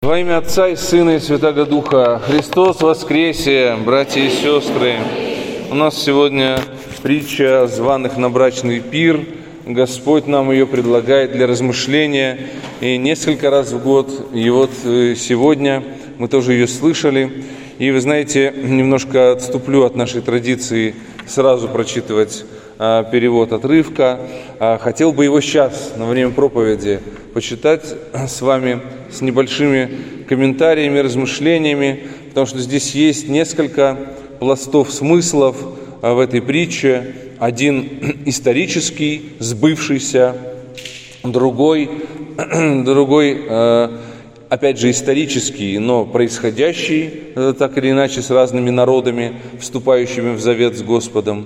Во имя Отца и Сына и Святаго Духа. Христос воскресе, братья и сестры. У нас сегодня притча о званых на брачный пир. Господь нам ее предлагает для размышления. И несколько раз в год, и вот сегодня мы тоже ее слышали. И вы знаете, немножко отступлю от нашей традиции сразу прочитывать перевод отрывка. Хотел бы его сейчас, на время проповеди, почитать с вами с небольшими комментариями, размышлениями, потому что здесь есть несколько пластов смыслов в этой притче. Один исторический, сбывшийся, другой, опять же, исторический, но происходящий так или иначе с разными народами, вступающими в завет с Господом.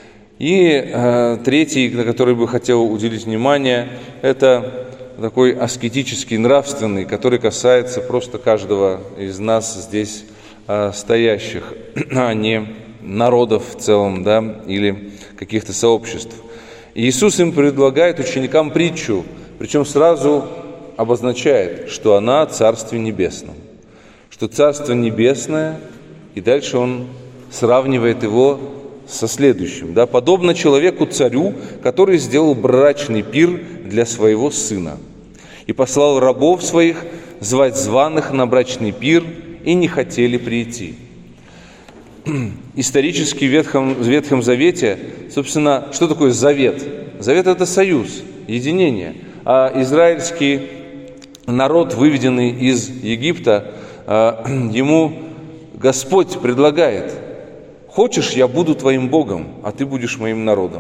И третий, на который бы хотел уделить внимание, это такой аскетический, нравственный, который касается просто каждого из нас здесь стоящих, а не народов в целом, да, или каких-то сообществ. И Иисус им предлагает ученикам притчу, причем сразу обозначает, что она о Царстве Небесном, что Царство Небесное, и дальше Он сравнивает его со следующим, да, подобно человеку-царю, который сделал брачный пир для своего сына и послал рабов своих звать званых на брачный пир, и не хотели прийти. Исторически в Ветхом Завете, собственно, что такое завет? Завет – это союз, единение. А израильский народ, выведенный из Египта, ему Господь предлагает: «Хочешь, я буду твоим Богом, а ты будешь моим народом?»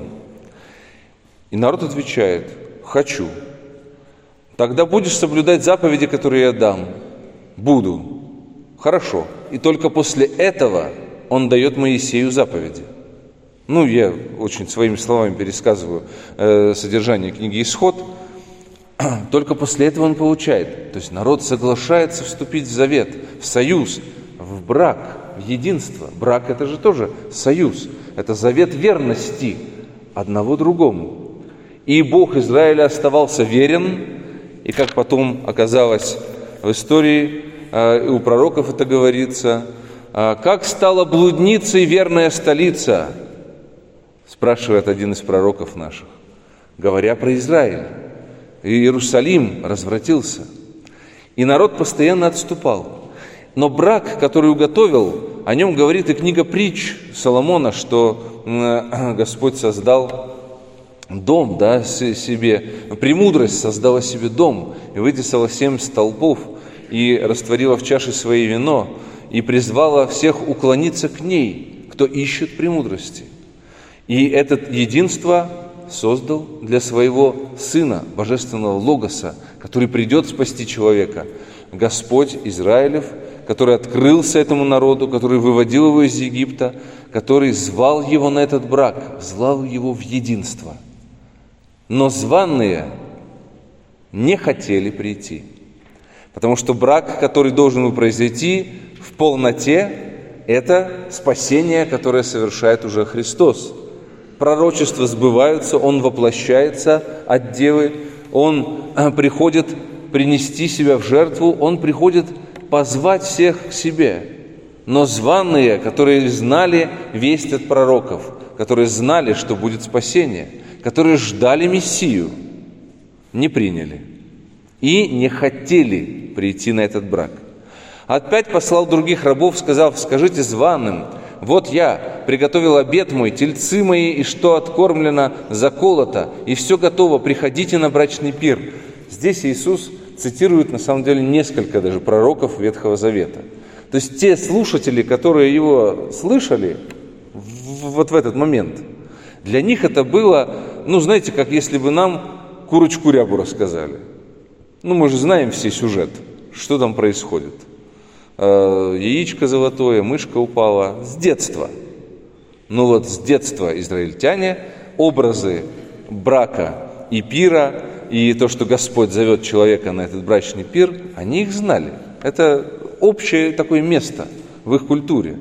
И народ отвечает: «Хочу». «Тогда будешь соблюдать заповеди, которые я дам?» «Буду». «Хорошо». И только после этого он дает Моисею заповеди. Я очень своими словами пересказываю содержание книги «Исход». Только после этого он получает. То есть народ соглашается вступить в завет, в союз, в брак, в единство. Брак – это же тоже союз. Это завет верности одного другому. И Бог Израиля оставался верен, и как потом оказалось в истории, у пророков это говорится, «Как стала блудницей верная столица?» спрашивает один из пророков наших, говоря про Израиль. И Иерусалим развратился, и народ постоянно отступал. Но брак, который уготовил, о нем говорит и книга притч Соломона, что Господь создал дом, да, себе, премудрость создала себе дом, и вытесала 7 столпов, и растворила в чаше своей вино, и призвала всех уклониться к ней, кто ищет премудрости. И это единство создал для своего Сына, Божественного Логоса, который придет спасти человека, Господь Израилев, который открылся этому народу, который выводил его из Египта, который звал его на этот брак, звал его в единство. Но званые не хотели прийти, потому что брак, который должен был произойти в полноте, это спасение, которое совершает уже Христос. Пророчества сбываются, Он воплощается от Девы, Он приходит принести себя в жертву, Он приходит позвать всех к себе. Но званые, которые знали весть от пророков, которые знали, что будет спасение, которые ждали Мессию, не приняли и не хотели прийти на этот брак. Опять послал других рабов, сказав: «Скажите званым: вот я приготовил обед мой, тельцы мои, и что откормлено, заколото, и все готово, приходите на брачный пир». Здесь Иисус цитирует, на самом деле, несколько даже пророков Ветхого Завета. То есть те слушатели, которые его слышали вот в этот момент, для них это было, знаете, как если бы нам курочку-рябу рассказали. Мы же знаем все сюжет, что там происходит. Яичко золотое, мышка упала. С детства. С детства израильтяне образы брака и пира, и то, что Господь зовет человека на этот брачный пир, они их знали. Это общее такое место в их культуре.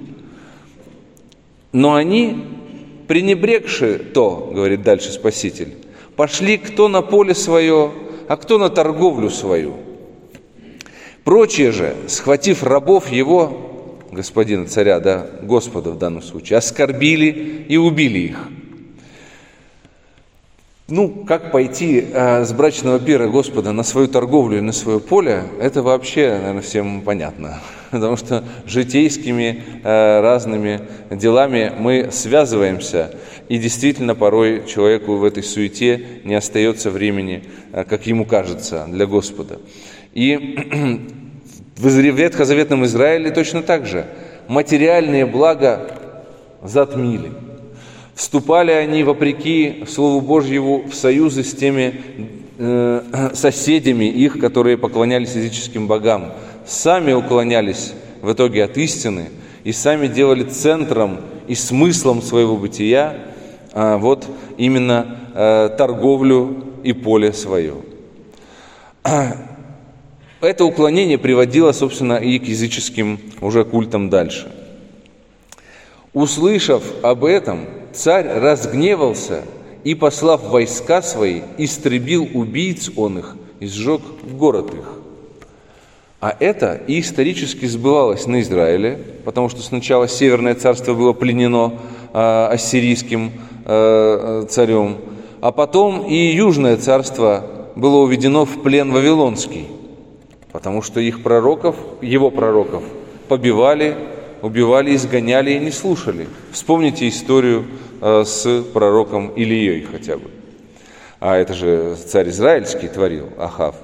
Но они, пренебрегши то, говорит дальше Спаситель, пошли кто на поле свое, а кто на торговлю свою. Прочие же, схватив рабов его, господина царя, да, Господа в данном случае, оскорбили и убили их. Как пойти с брачного пира Господа на свою торговлю и на свое поле, это вообще, наверное, всем понятно. Потому что житейскими разными делами мы связываемся, и действительно порой человеку в этой суете не остается времени, как ему кажется, для Господа. И в ветхозаветном Израиле точно так же материальные блага затмили. Вступали они, вопреки Слову Божьему, в союзы с теми соседями их, которые поклонялись языческим богам. Сами уклонялись в итоге от истины и сами делали центром и смыслом своего бытия вот именно торговлю и поле свое. Это уклонение приводило, собственно, и к языческим уже культам дальше. Услышав об этом, царь разгневался и, послав войска свои, истребил убийц он их и сжег город их. А это и исторически сбывалось на Израиле, потому что сначала Северное царство было пленено ассирийским царем, а потом и Южное царство было уведено в плен вавилонский, потому что его пророков побивали, убивали, изгоняли и не слушали. Вспомните историю с пророком Илией хотя бы. А это же царь израильский творил, Ахав.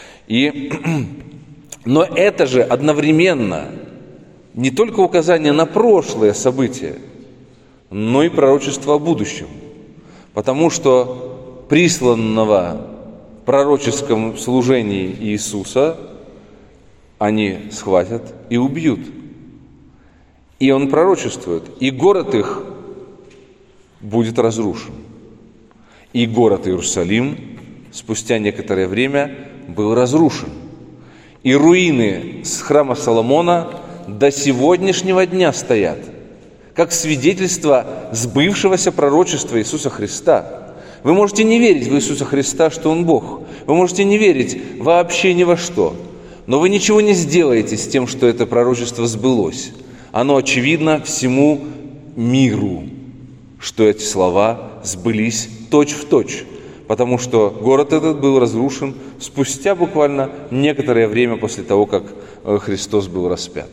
Но это же одновременно не только указание на прошлое событие, но и пророчество о будущем. Потому что присланного в пророческом служении Иисуса они схватят и убьют. И он пророчествует, и город их будет разрушен. И город Иерусалим спустя некоторое время был разрушен. И руины с храма Соломона до сегодняшнего дня стоят, как свидетельство сбывшегося пророчества Иисуса Христа. Вы можете не верить в Иисуса Христа, что Он Бог. Вы можете не верить вообще ни во что. Но вы ничего не сделаете с тем, что это пророчество сбылось. Оно очевидно всему миру, что эти слова сбылись точь-в-точь, потому что город этот был разрушен спустя буквально некоторое время после того, как Христос был распят.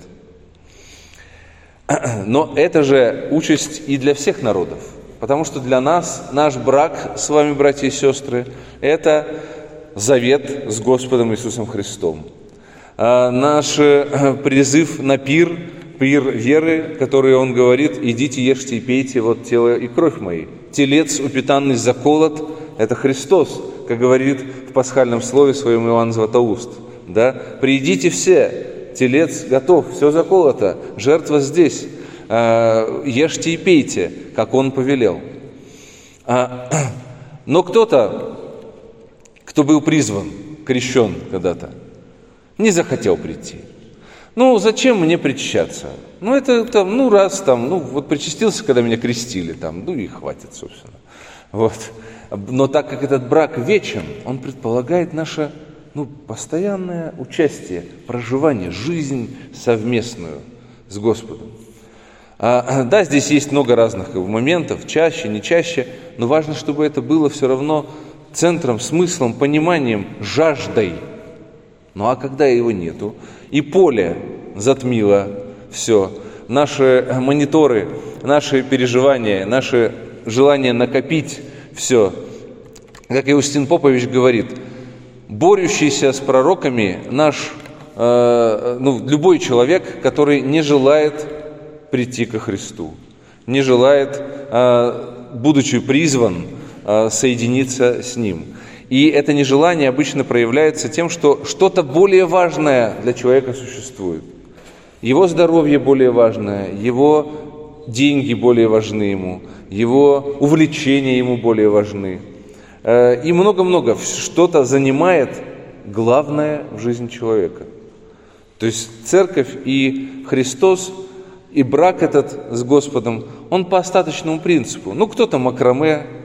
Но это же участь и для всех народов, потому что для нас наш брак с вами, братья и сестры, это завет с Господом Иисусом Христом. Наш призыв на пир веры, который Он говорит: идите, ешьте и пейте, вот тело и кровь мои. Телец, упитанный заколот, это Христос, как говорит в пасхальном слове своем Иоанн Златоуст. Да? Придите все, телец готов, все заколото, жертва здесь, ешьте и пейте, как Он повелел. Но кто-то, кто был призван, крещен когда-то, не захотел прийти. Зачем мне причащаться? Причастился, когда меня крестили, и хватит, собственно. Вот. Но так как этот брак вечен, он предполагает наше, постоянное участие, проживание, жизнь совместную с Господом. Да, здесь есть много разных моментов, чаще, не чаще, но важно, чтобы это было все равно центром, смыслом, пониманием, жаждой. А когда его нету, и поле затмило все, наши мониторы, наши переживания, наши желания накопить все, как Иустин Попович говорит, борющийся с пророками любой человек, который не желает прийти ко Христу, не желает, будучи призван, соединиться с Ним. И это нежелание обычно проявляется тем, что что-то более важное для человека существует. Его здоровье более важное, его деньги более важны ему, его увлечения ему более важны. И много-много что-то занимает главное в жизни человека. То есть церковь и Христос, и брак этот с Господом, он по остаточному принципу. Кто-то макраме,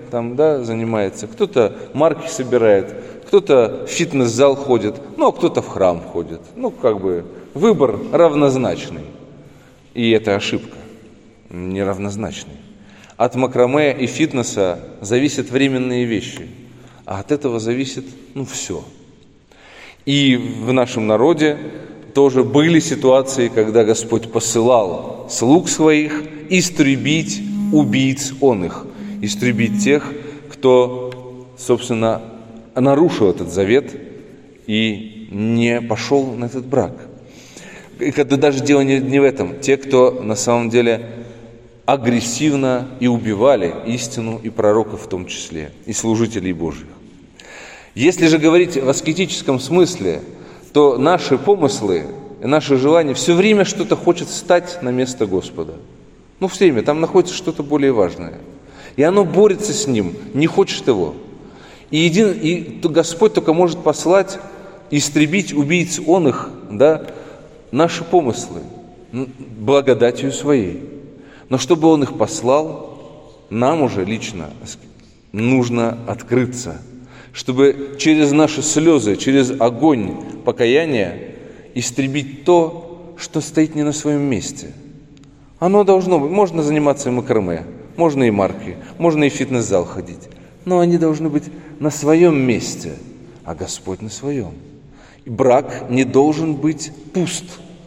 там, да, занимается, кто-то марки собирает, кто-то в фитнес-зал ходит, ну, а кто-то в храм ходит. Ну, как бы выбор равнозначный. И это ошибка, неравнозначный. От макраме и фитнеса зависят временные вещи, а от этого зависит, все. И в нашем народе тоже были ситуации, когда Господь посылал слуг своих истребить убийц он их, истребить тех, кто, собственно, нарушил этот завет и не пошел на этот брак. И когда даже дело не в этом. Те, кто на самом деле агрессивно и убивали истину и пророков в том числе, и служителей Божьих. Если же говорить в аскетическом смысле, то наши помыслы, наши желания все время что-то хочет встать на место Господа. Все время, там находится что-то более важное. И оно борется с ним, не хочет его. И Господь только может послать, истребить убийц он их, да, наши помыслы, благодатью своей. Но чтобы Он их послал, нам уже лично нужно открыться, чтобы через наши слезы, через огонь покаяния истребить то, что стоит не на своем месте. Оно должно быть. Можно заниматься и макраме, можно и марки, можно и в фитнес-зал ходить. Но они должны быть на своем месте, а Господь на своем. И брак не должен быть пуст.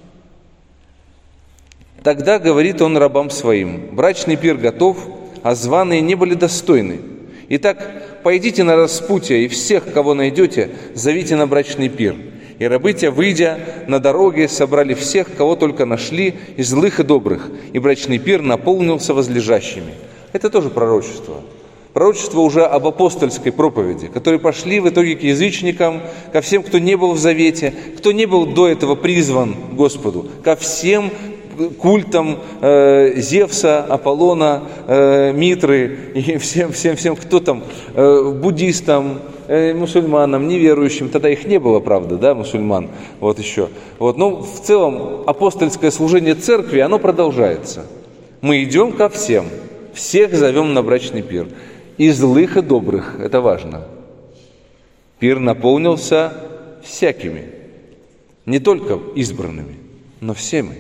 Тогда говорит он рабам своим: брачный пир готов, а званые не были достойны. Итак, пойдите на распутье, и всех, кого найдете, зовите на брачный пир. И рабы те, выйдя на дороге, собрали всех, кого только нашли, и злых, и добрых, и брачный пир наполнился возлежащими. Это тоже пророчество. Пророчество уже об апостольской проповеди, которые пошли в итоге к язычникам, ко всем, кто не был в завете, кто не был до этого призван Господу, ко всем культам Зевса, Аполлона, Митры и всем, кто там, буддистам, мусульманам, неверующим. Тогда их не было, правда, да, мусульман, вот еще. Но в целом апостольское служение церкви, оно продолжается. Мы идем ко всем, всех зовем на брачный пир. И злых, и добрых, это важно. Пир наполнился всякими, не только избранными, но всеми.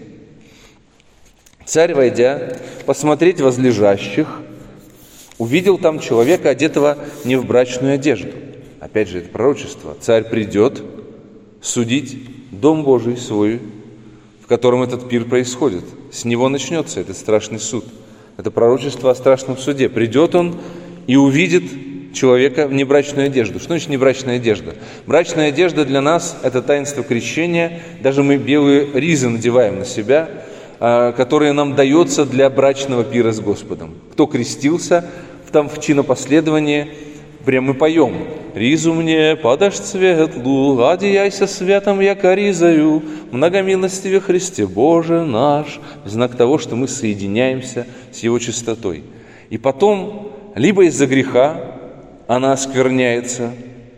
Царь, войдя, посмотреть возлежащих, увидел там человека, одетого не в брачную одежду. Опять же, это пророчество. Царь придет судить дом Божий свой, в котором этот пир происходит. С него начнется этот страшный суд. Это пророчество о страшном суде. Придет он и увидит человека в небрачную одежду. Что значит небрачная одежда? Брачная одежда для нас – это таинство крещения. Даже мы белые ризы надеваем на себя, которое нам дается для брачного пира с Господом. Кто крестился, там в чинопоследовании прямо мы поем: «Ризу мне подашь светлу, одеяйся светом, яко ризою, многомилостиве Христе Боже наш», в знак того, что мы соединяемся с Его чистотой. И потом, либо из-за греха она оскверняется,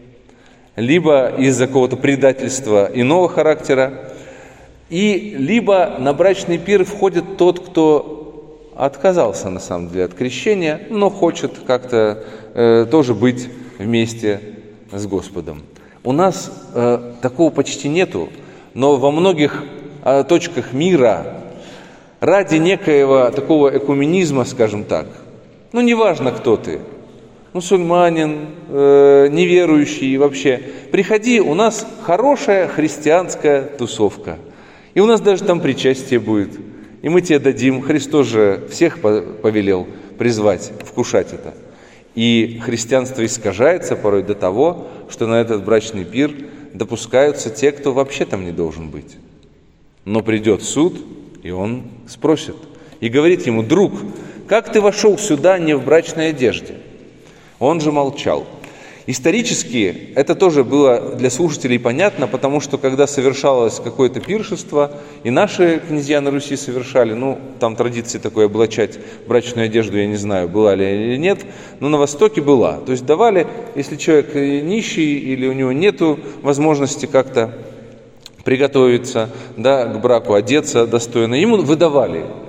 либо из-за какого-то предательства иного характера, и либо на брачный пир входит тот, кто отказался, на самом деле, от крещения, но хочет как-то тоже быть вместе с Господом. У нас такого почти нету, но во многих точках мира ради некоего такого экуменизма, скажем так, неважно, кто ты, мусульманин, неверующий вообще, приходи, у нас хорошая христианская тусовка. И у нас даже там причастие будет. И мы тебе дадим. Христос же всех повелел призвать, вкушать это. И христианство искажается порой до того, что на этот брачный пир допускаются те, кто вообще там не должен быть. Но придет суд, и он спросит. И говорит ему: друг, как ты вошел сюда не в брачной одежде? Он же молчал. Исторически это тоже было для слушателей понятно, потому что когда совершалось какое-то пиршество, и наши князья на Руси совершали, там традиции такой облачать брачную одежду, я не знаю, была ли или нет, но на Востоке была. То есть давали, если человек нищий или у него нету возможности как-то приготовиться, к браку, одеться достойно, ему выдавали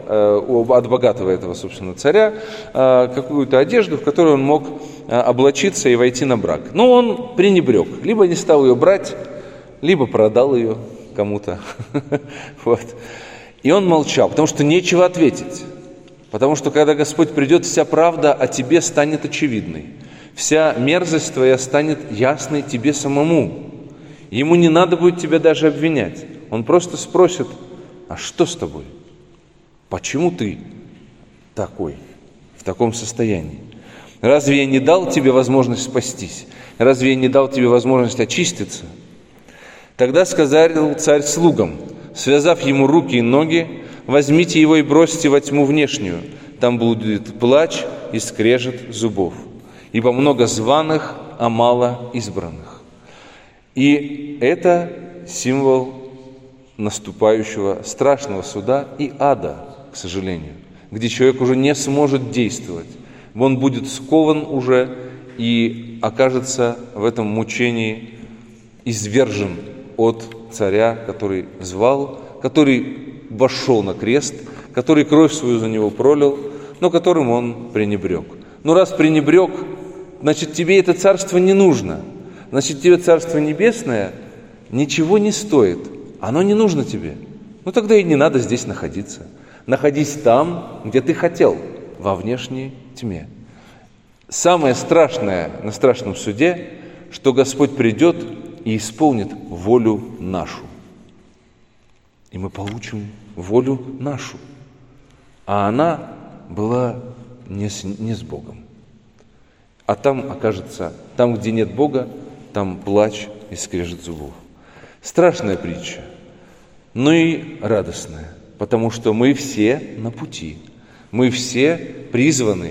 от богатого этого, собственно, царя какую-то одежду, в которую он мог облачиться и войти на брак. Но он пренебрег, либо не стал ее брать, либо продал ее кому-то. Вот. И он молчал, потому что нечего ответить. Потому что когда Господь придет, вся правда о тебе станет очевидной. Вся мерзость твоя станет ясной тебе самому. Ему не надо будет тебя даже обвинять. Он просто спросит: а что с тобой? Почему ты такой, в таком состоянии? Разве я не дал тебе возможность спастись? Разве я не дал тебе возможность очиститься? Тогда сказал царь слугам, связав ему руки и ноги: возьмите его и бросьте во тьму внешнюю, там будет плач и скрежет зубов, ибо много званых, а мало избранных. И это символ наступающего страшного суда и ада, к сожалению, где человек уже не сможет действовать. Он будет скован уже и окажется в этом мучении извержен от царя, который звал, который вошел на крест, который кровь свою за него пролил, но которым он пренебрег. Ну, раз пренебрег, значит, тебе это царство не нужно. Значит, тебе царство небесное ничего не стоит. Оно не нужно тебе. Ну, тогда и не надо здесь находиться. Находись там, где ты хотел, во внешней тьме. Самое страшное на страшном суде, что Господь придет и исполнит волю нашу. И мы получим волю нашу. А она была не с Богом. А там окажется, там, где нет Бога, там плач и скрежет зубов. Страшная притча, но и радостная, потому что мы все на пути. Мы все призваны,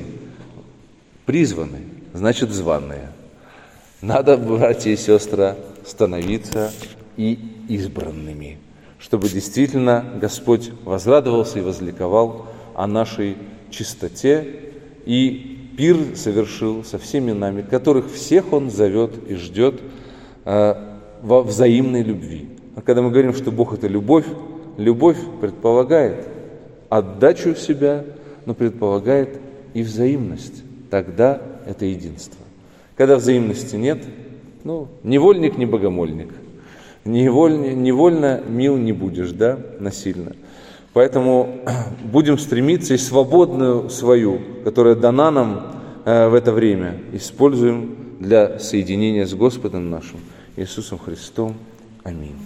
значит, званые. Надо, братья и сестры, становиться и избранными, чтобы действительно Господь возрадовался и возликовал о нашей чистоте и пир совершил со всеми нами, которых всех Он зовет и ждет во взаимной любви. А когда мы говорим, что Бог – это любовь, любовь предполагает отдачу себя, но предполагает и взаимность. Тогда это единство. Когда взаимности нет, невольник не богомольник. Невольно мил не будешь, да, насильно. Поэтому будем стремиться и свободную свою, которая дана нам в это время, используем для соединения с Господом нашим Иисусом Христом. Аминь.